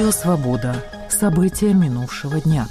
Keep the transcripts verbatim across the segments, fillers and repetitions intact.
Радио «Свобода». События минувшего дня.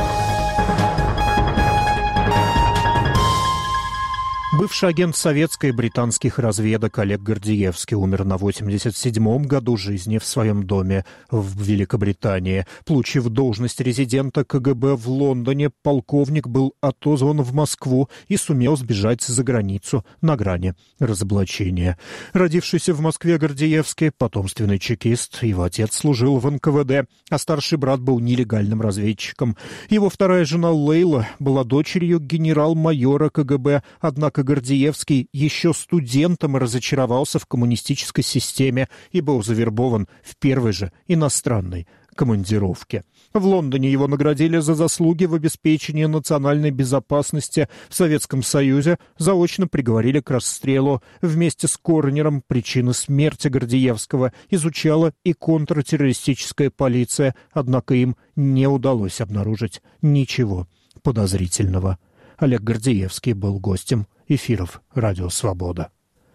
Бывший агент советской и британских разведок Олег Гордеевский умер на восемьдесят седьмом году жизни в своем доме в Великобритании. Получив должность резидента ка гэ бэ в Лондоне, полковник был отозван в Москву и сумел сбежать за границу на грани разоблачения. Родившийся в Москве Гордеевский, потомственный чекист, его отец служил в эн ка вэ дэ, а старший брат был нелегальным разведчиком. Его вторая жена Лейла была дочерью генерал-майора ка гэ бэ, однако Гордеевский еще студентом разочаровался в коммунистической системе и был завербован в первой же иностранной командировке. В Лондоне его наградили за заслуги в обеспечении национальной безопасности в Советском Союзе, заочно приговорили к расстрелу. Вместе с Коронером причины смерти Гордеевского изучала и контртеррористическая полиция, однако им не удалось обнаружить ничего подозрительного. Олег Гордеевский был гостем эфиров «Радио Свобода».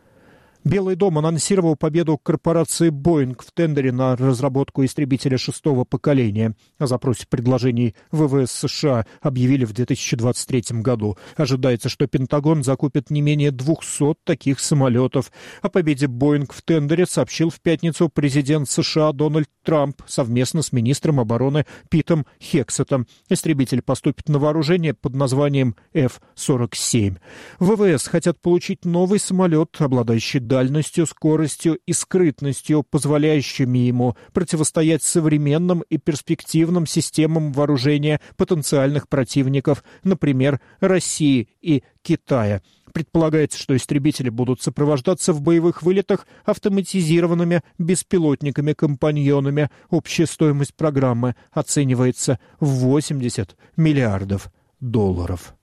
Белый дом анонсировал победу корпорации «Боинг» в тендере на разработку истребителя шестого поколения. О запросе предложений вэ вэ эс США объявили в две тысячи двадцать третьем году. Ожидается, что Пентагон закупит не менее двухсот таких самолетов. О победе «Боинг» в тендере сообщил в пятницу президент США Дональд Трамп совместно с министром обороны Питом Хексетом. Истребитель поступит на вооружение под названием эф сорок семь. вэ вэ эс хотят получить новый самолет, обладающий дальностью, скоростью и скрытностью, позволяющими ему противостоять современным и перспективным системам вооружения потенциальных противников, например, России и Китая. Предполагается, что истребители будут сопровождаться в боевых вылетах автоматизированными беспилотниками-компаньонами. Общая стоимость программы оценивается в восемьдесят миллиардов долларов.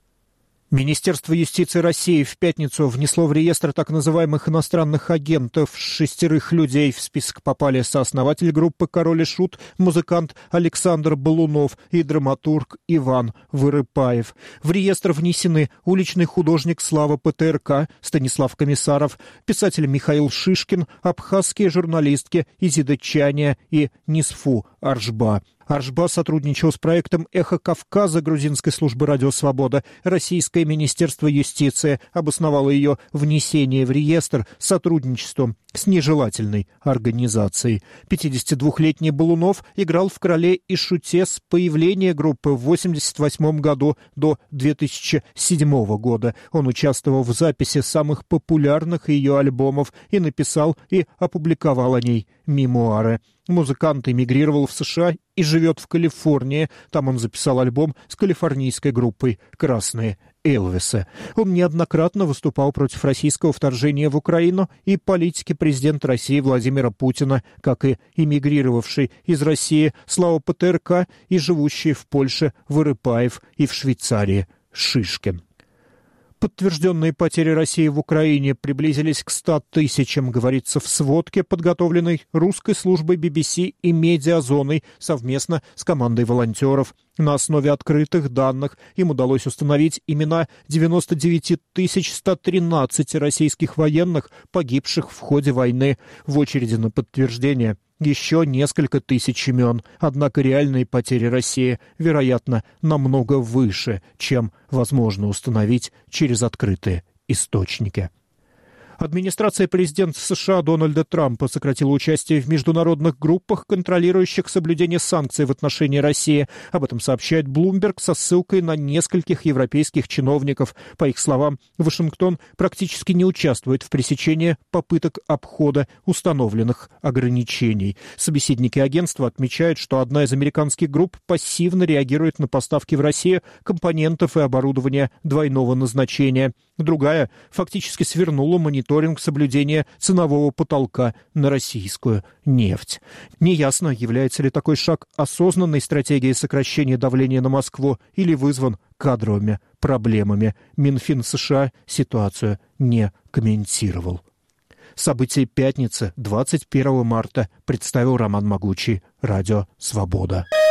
Министерство юстиции России в пятницу внесло в реестр так называемых иностранных агентов. Шестерых людей в список попали сооснователь группы «Король и Шут», музыкант Александр Балунов и драматург Иван Вырыпаев. В реестр внесены уличный художник Слава пэ тэ эр ка Станислав Комиссаров, писатель Михаил Шишкин, абхазские журналистки Изида Чаня и Нисфу Аршба. Аршба сотрудничал с проектом «Эхо Кавказа» грузинской службы «Радио Свобода». Российское министерство юстиции обосновало ее внесение в реестр сотрудничеством с нежелательной организацией. пятидесятидвухлетний Балунов играл в «Короле и Шуте» с появления группы в восемьдесят восьмом году до две тысячи седьмого года. Он участвовал в записи самых популярных ее альбомов и написал и опубликовал о ней мемуары. Музыкант эмигрировал в США и живет в Калифорнии. Там он записал альбом с калифорнийской группой «Красные Элвисы». Он неоднократно выступал против российского вторжения в Украину и политики президента России Владимира Путина, как и эмигрировавший из России Слава пэ тэ эр ка и живущий в Польше Вырыпаев и в Швейцарии Шишкин. Подтвержденные потери России в Украине приблизились к ста тысячам, говорится в сводке, подготовленной русской службой би би си и «Медиазоной» совместно с командой волонтеров. На основе открытых данных им удалось установить имена девяноста девяти тысяч ста тринадцати российских военных, погибших в ходе войны. В очереди на подтверждение еще несколько тысяч имен, однако реальные потери России, вероятно, намного выше, чем возможно установить через открытые источники. Администрация президента США Дональда Трампа сократила участие в международных группах, контролирующих соблюдение санкций в отношении России. Об этом сообщает Bloomberg со ссылкой на нескольких европейских чиновников. По их словам, Вашингтон практически не участвует в пресечении попыток обхода установленных ограничений. Собеседники агентства отмечают, что одна из американских групп пассивно реагирует на поставки в Россию компонентов и оборудования двойного назначения. Другая фактически свернула мониторинг соблюдения ценового потолка на российскую нефть. Неясно, является ли такой шаг осознанной стратегией сокращения давления на Москву или вызван кадровыми проблемами. Минфин США ситуацию не комментировал. События пятницы, двадцать первого марта, представил Роман Могучий, Радио Свобода.